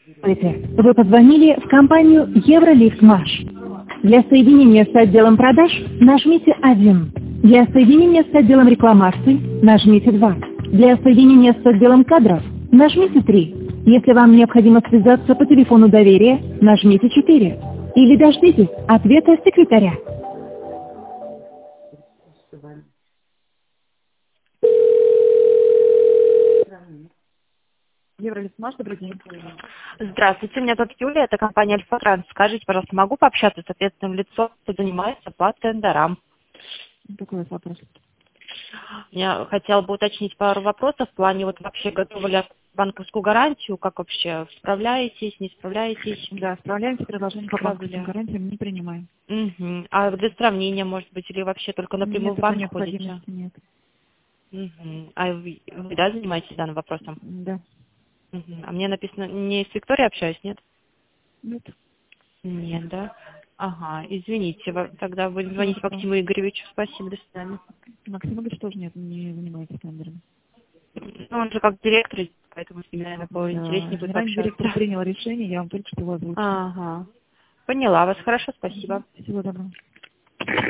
Здравствуйте. Вы позвонили в компанию Евролифт Маш. Для соединения с отделом продаж нажмите 1. Для соединения с отделом рекламации нажмите 2. Для соединения с отделом кадров нажмите 3. Если вам необходимо связаться по телефону доверия, нажмите 4. Или дождитесь ответа секретаря. Евролифт Маш, добрый день. Здравствуйте, меня зовут Юлия, это компания Альфа-Транс. Скажите, пожалуйста, могу пообщаться с ответственным лицом, кто занимается по тендерам? Какой у вас вопрос? Я хотела бы уточнить пару вопросов в плане, вот вообще готовы ли банковскую гарантию, как вообще справляетесь, не справляетесь? Да, справляемся, предложение по банковским Справляем. гарантиям не принимаем. Мгм. А для сравнения, может быть, или вообще только напрямую Нет в такой банк ходите? необходимости, нет. Мгм. А вы, да, занимаетесь данным вопросом? Да. Мгм. А мне написано, не с Викторией общаюсь, нет? Нет. Нет, да? Ага, извините, тогда будем звонить Пожалуйста. Максиму Игоревичу. Спасибо, до свидания. Максим Игоревич тоже нет, не занимается тендерами. Ну, он же как директор, поэтому с ним, наверное, Да. поинтереснее будет Генеральный общаться. директор принял решение, я вам только что его озвучила. Ага. Поняла вас. Хорошо, спасибо. Всего доброго.